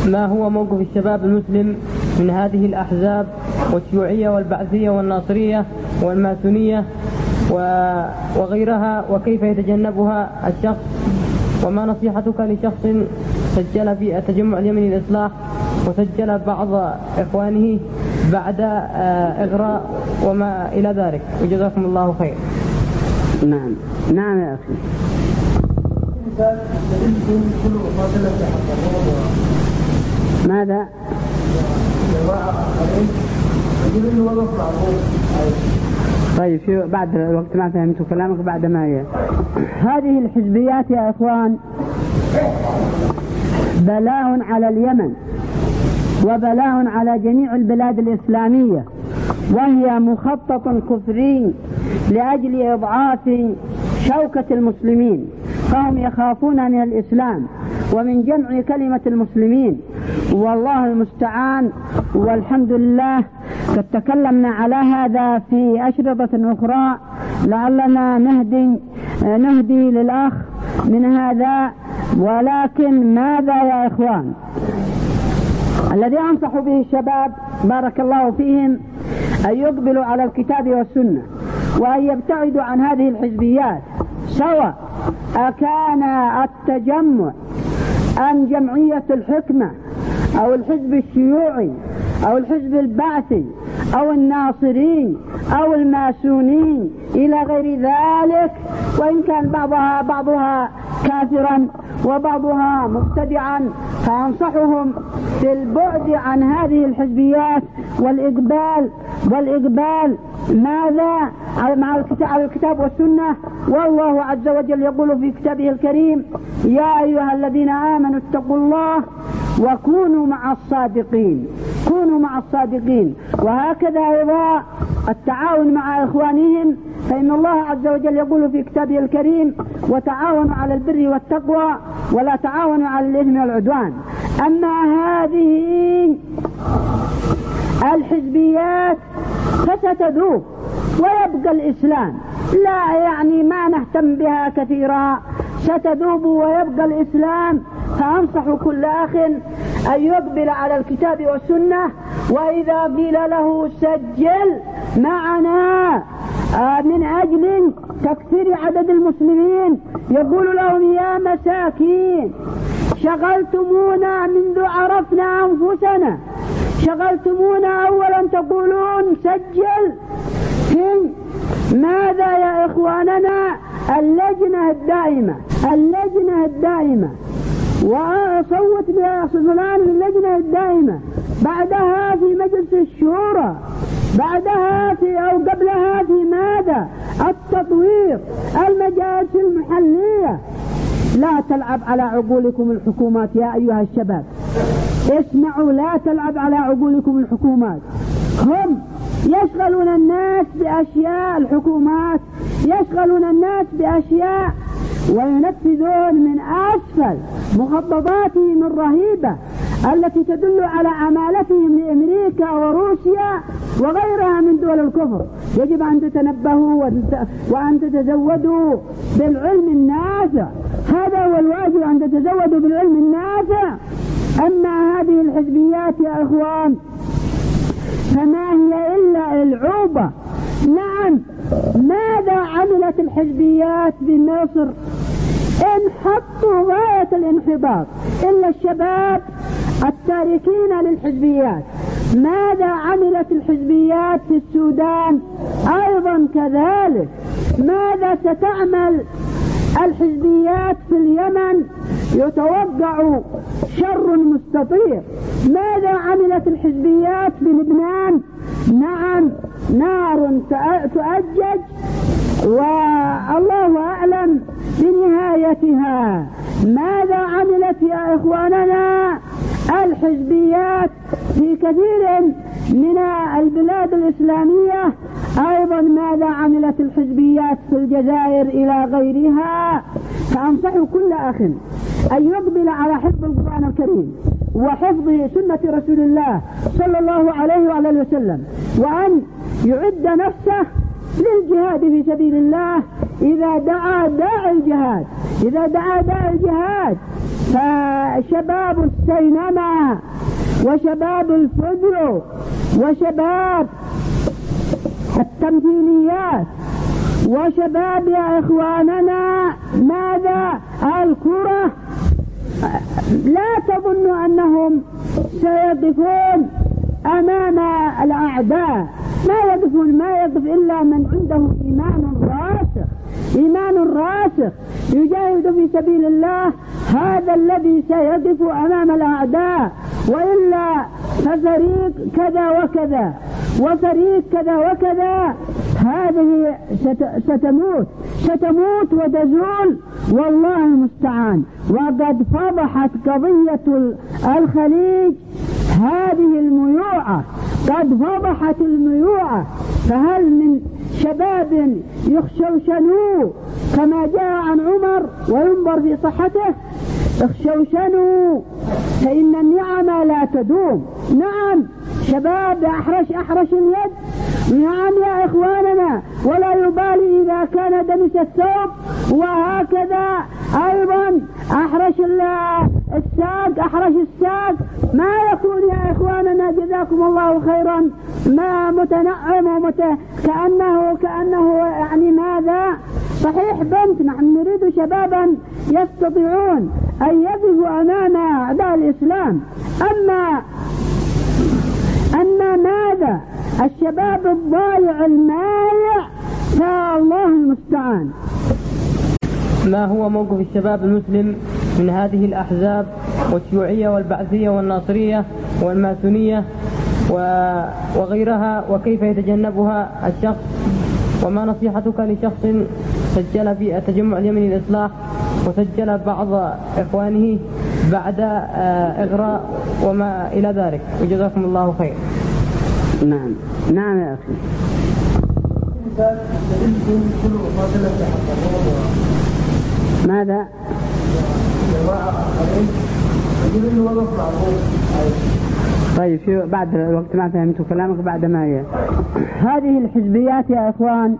ما هو موقف الشباب المسلم من هذه الأحزاب والشيوعية والبعثية والناصرية والماسونية وغيرها، وكيف يتجنبها الشخص؟ وما نصيحتك لشخص سجل في التجمع اليمني للإصلاح وسجل بعض إخوانه بعد إغراء وما إلى ذلك؟ وجزاكم الله خير. نعم يا أخي. ماذا؟ طيب شو بعد الوقت ما فهمت كلامك بعد ما هي هذه الحزبيات يا إخوان بلاء على اليمن وبلاء على جميع البلاد الإسلامية، وهي مخطط كفري لأجل إضعاف شوكة المسلمين، فهم يخافون من الإسلام ومن جمع كلمة المسلمين، والله المستعان. والحمد لله قد تكلمنا على هذا في أشرطة أخرى، لعلنا نهدي للأخ من هذا. ولكن ماذا يا إخوان؟ الذي أنصح به الشباب بارك الله فيهم أن يقبلوا على الكتاب والسنة، وأن يبتعدوا عن هذه الحزبيات، سواء أكان التجمع أم جمعية الحكمة أو الحزب الشيوعي أو الحزب البعثي أو الناصرين أو الماسونين إلى غير ذلك، وإن كان بعضها كافرا وبعضها مبتدعا، فأنصحهم بالبعد عن هذه الحزبيات والإقبال ماذا على الكتاب والسنة. والله عز وجل يقول في كتابه الكريم: يا أيها الذين آمنوا اتقوا الله وكونوا مع الصادقين. كونوا مع الصادقين. وهكذا أيضا التعاون مع إخوانهم، فإن الله عز وجل يقول في كتابه الكريم: وتعاونوا على البر والتقوى ولا تعاونوا على الإثم والعدوان. أما هذه الحزبيات فستذوب ويبقى الإسلام، لا يعني ما نهتم بها كثيرا، ستذوب ويبقى الإسلام. فأنصح كل أخ أن يقبل على الكتاب والسنة، وإذا قيل له سجل معنا من أجل تكثير عدد المسلمين، يقول لهم: يا مساكين شغلتمونا منذ عرفنا أنفسنا، شغلتمونا أولا تقولون سجل. ماذا يا إخواننا؟ اللجنة الدائمة وصوت بفلان اللجنة الدائمة، بعدها في مجلس الشورى، بعدها أو قبلها في ماذا؟ التطوير، المجالس المحلية. لا تلعب على عقولكم الحكومات يا أيها الشباب، اسمعوا، لا تلعب على عقولكم الحكومات. هم يشغلون الناس بأشياء، الحكومات يشغلون الناس بأشياء وينفذون من أسفل مخططاتهم الرهيبة التي تدل على عمالتهم لأمريكا وروسيا وغيرها من دول الكفر. يجب أن تتنبهوا وأن تتزودوا بالعلم النافع، هذا هو الواجب، أن تتزودوا بالعلم النافع. أما هذه الحزبيات يا إخوان فما هي إلا العوبة. نعم، ماذا عملت الحزبيات بمصر؟ انحطوا غاية الانحطاط، إلا الشباب التاركين للحزبيات. ماذا عملت الحزبيات في السودان؟ أيضا كذلك. ماذا ستعمل الحزبيات في اليمن؟ يتوقع شر مستطير. ماذا عملت الحزبيات في لبنان؟ نعم، نار تؤجج والله أعلم بنهايتها. ماذا عملت يا إخواننا الحزبيات في كثير من البلاد الإسلامية؟ أيضا ماذا عملت الحزبيات في الجزائر إلى غيرها؟ فأنصح كل أخ أن يقبل على حفظ القرآن الكريم وحفظ سنة رسول الله صلى الله عليه وعلى اله وسلم، وأن يعد نفسه للجهاد في سبيل الله إذا دعا داعي الجهاد. فشباب السينما وشباب الفجر وشباب التمثيليات وشباب يا إخواننا ماذا الكرة، لا تظن أنهم سيقفون أمام الأعداء، ما يقف إلا من عنده إيمان راسخ يجاهد في سبيل الله، هذا الذي سيقف أمام الأعداء، وإلا ففريق كذا وكذا وفريق كذا وكذا هذه ستموت وتزول والله المستعان. وقد فضحت قضية الخليج هذه الميوعة، قد فضحت الميوعة، فهل من شباب يخشوشنوا كما جاء عن عمر وينظر في صحته؟ اخشوشنوا فإن النعم لا تدوم. نعم شباب أحرش اليد، نعم يا إخواننا، ولا يبالي إذا كان دنس الثوب، وهكذا أيضا أحرش الساق ما يكون يا إخواننا جزاكم الله خيرا ما متنعم كأنه يعني ماذا صحيح بنت. نحن نريد شبابا يستطيعون أن يقفوا أمام أعداء الإسلام. أما ماذا الشباب الضايع المايع فالله المستعان. ما هو موقف الشباب المسلم من هذه الأحزاب والشيوعية والبعثية والناصرية والماسونية وغيرها، وكيف يتجنبها الشخص؟ وما نصيحتك لشخص سجل في التجمع اليمني للإصلاح وسجل بعض إخوانه بعد إغراء وما إلى ذلك؟ وجزاكم الله خير. نعم يا أخي. ماذا؟ طيب شو بعد الوقت ما فهمت كلامك بعد ما هي هذه الحزبيات يا إخوان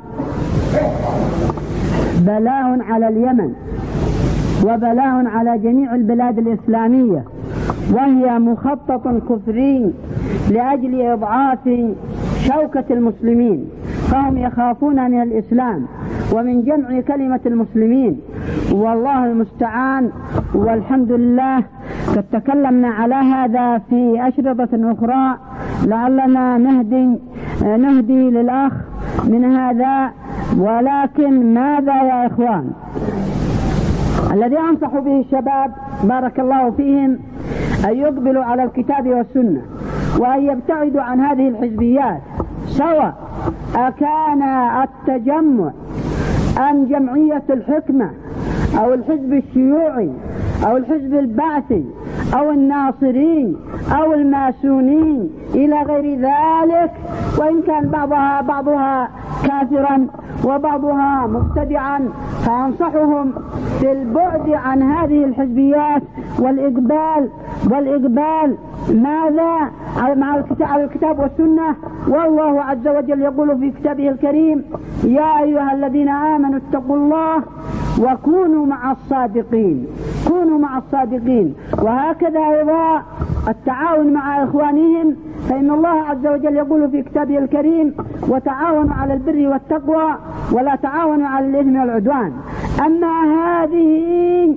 بلاء على اليمن وبلاء على جميع البلاد الإسلامية، وهي مخطط كفري لأجل إضعاف شوكة المسلمين، فهم يخافون من الإسلام ومن جمع كلمة المسلمين، والله المستعان. والحمد لله قد تكلمنا على هذا في أشرطة أخرى، لعلنا نهدي للأخ من هذا. ولكن ماذا يا إخوان الذي أنصح به الشباب بارك الله فيهم أن يقبلوا على الكتاب والسنة وأن يبتعدوا عن هذه الحزبيات، سواء أكان التجمع أم جمعية الحكمة أو الحزب الشيوعي أو الحزب البعثي أو الناصرين أو الماسونين إلى غير ذلك، وإن كان بعضها كافرا وبعضها مبتدعا، فأنصحهم بالبعد عن هذه الحزبيات والإقبال ماذا على الكتاب والسنة. والله عز وجل يقول في كتابه الكريم: يا أيها الذين آمنوا اتقوا الله وكونوا مع الصادقين. وهكذا أيضا التعاون مع إخوانهم، فإن الله عز وجل يقول في كتابه الكريم: وتعاونوا على البر والتقوى ولا تعاونوا على الإثم والعدوان. أما هذه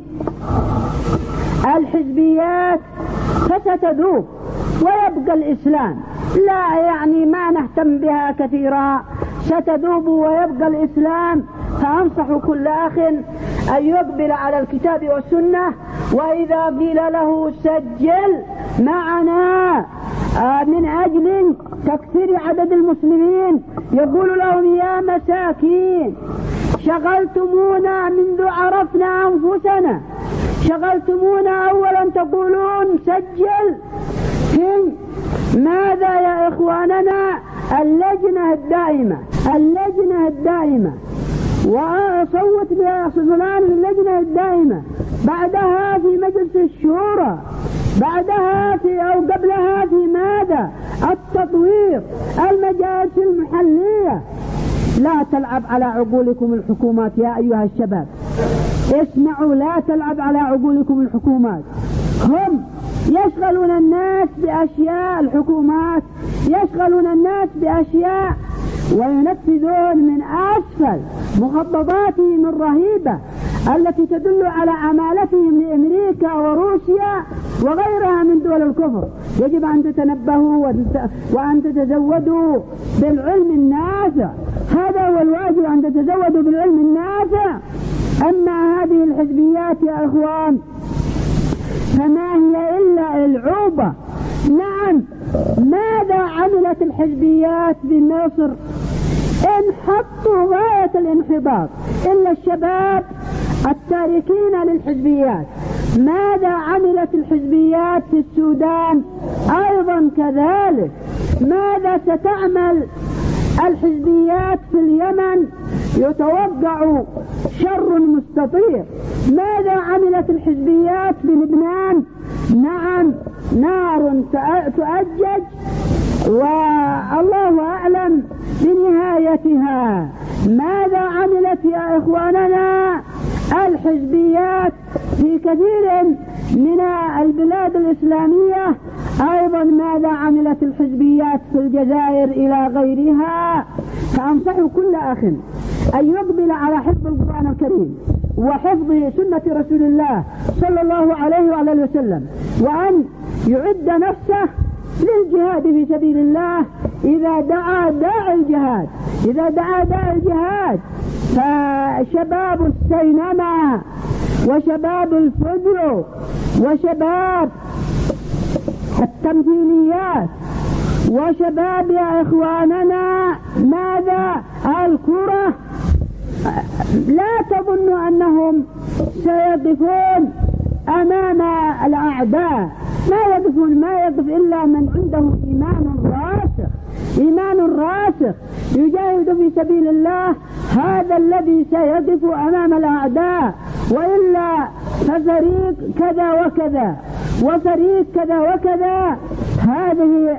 الحزبيات فستذوب ويبقى الإسلام، لا يعني ما نهتم بها كثيرا، ستذوب ويبقى الإسلام. فأنصح كل أخ أن يقبل على الكتاب والسنة، وإذا قيل له سجل معنا من أجل تكثير عدد المسلمين يقول لهم: يا مساكين شغلتمونا منذ عرفنا أنفسنا، شغلتمونا أولا تقولون سجل. ماذا يا إخواننا؟ اللجنة الدائمة وصوت بفلان من اللجنة الدائمة، بعدها في مجلس الشورى، بعدها أو قبلها في ماذا؟ التطوير، المجالس المحلية. لا تلعب على عقولكم الحكومات يا أيها الشباب. اسمعوا لا تلعب على عقولكم الحكومات. هم يشغلون الناس بأشياء، الحكومات يشغلون الناس بأشياء وينفذون من أسفل مخططاتهم الرهيبة التي تدل على عمالتهم لأمريكا وروسيا وغيرها من دول الكفر. يجب أن تتنبهوا وأن تتزودوا بالعلم النافع، هذا هو الواجب، أن تتزودوا بالعلم النافع. أما هذه الحزبيات يا إخوان فما هي إلا العوبة. نعم، ماذا عملت الحزبيات بمصر؟ انحطوا غاية الانحطاط إلا الشباب التاركين للحزبيات. ماذا عملت الحزبيات في السودان؟ أيضا كذلك. ماذا ستعمل الحزبيات في اليمن؟ يتوقع شر مستطير. ماذا عملت الحزبيات بلبنان؟ نعم، نار تؤجج والله أعلم بنهايتها. ماذا عملت يا إخواننا الحزبيات في كثير من البلاد الإسلامية؟ أيضا ماذا عملت الحزبيات في الجزائر إلى غيرها؟ فأنصح كل أخ أن يقبل على حفظ القرآن الكريم وحفظ سنة رسول الله صلى الله عليه وعلى اله وسلم، وأن يعد نفسه للجهاد في سبيل الله إذا دعا داعي الجهاد. إذا دعا داعي الجهاد فشباب السينما وشباب الفجر وشباب التمثيليات وشباب يا إخواننا ماذا الكرة، لا تظنوا أنهم سيقفون أمام الأعداء. ما يقف إلا من عنده إيمان راسخ يجاهد في سبيل الله، هذا الذي سيقف أمام الأعداء. وإلا ففريق كذا وكذا وفريق كذا وكذا هذه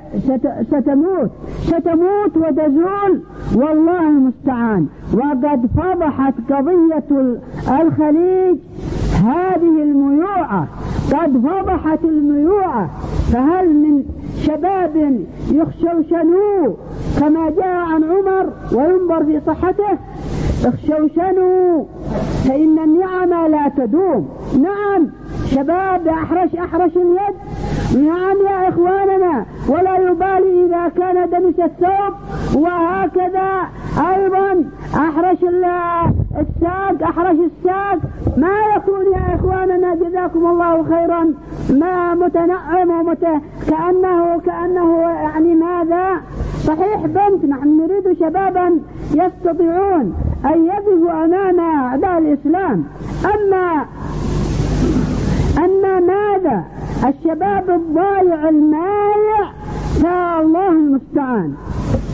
ستموت وتزول والله المستعان. وقد فضحت قضية الخليج هذه الميوعة، قد فضحت الميوعة. فهل من شباب يخشوشنوا كما جاء عن عمر وينظر في صحته؟ اخشوشنوا فإن النعم لا تدوم. نعم، شباب أحرش اليد، نعم يا إخواننا، ولا يبالي إذا كان دنس الثوب. وهكذا أيضا أحرش الساق ما يكون يا إخواننا جزاكم الله خيرا ما متنعم كأنه يعني ماذا صحيح بنت. نحن نريد شبابا يستطيعون أن يقفوا أمام أعداء الإسلام. أما ماذا الشباب الضايع المايع فالله المستعان.